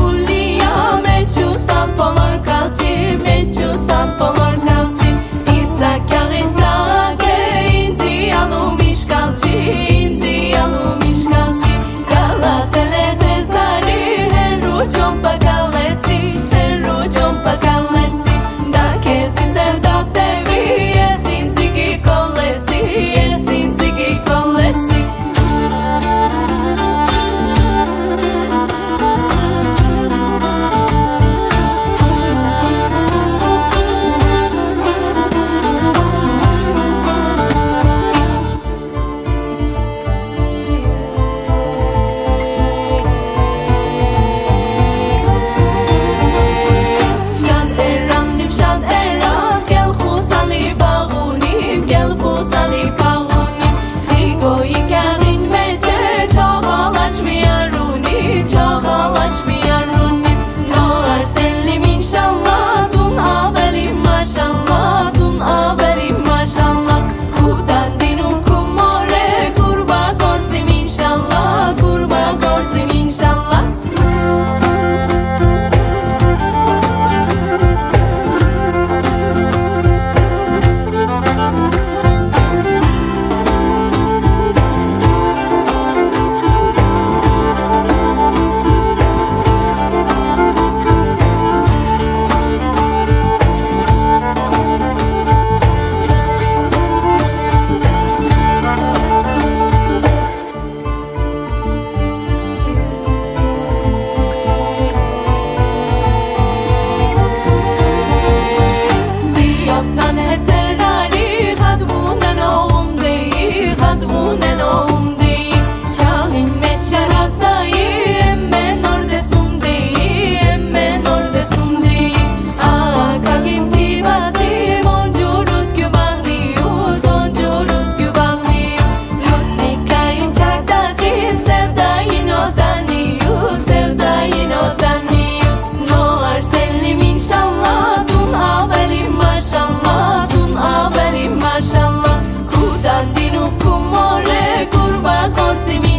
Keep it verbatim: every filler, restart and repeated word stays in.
Julia, mechu salpolor calci, mechu salpolor calci. Isa carista che inzi alumish calci, inzi alumish calci. Galateler tezari, heru jompa kaleci, heru jompa kaleci. Da kesi sevda devi, esin zigi koleci, esin zigi koleci. Maşallah, kudan dinu kumore, kurba korti mi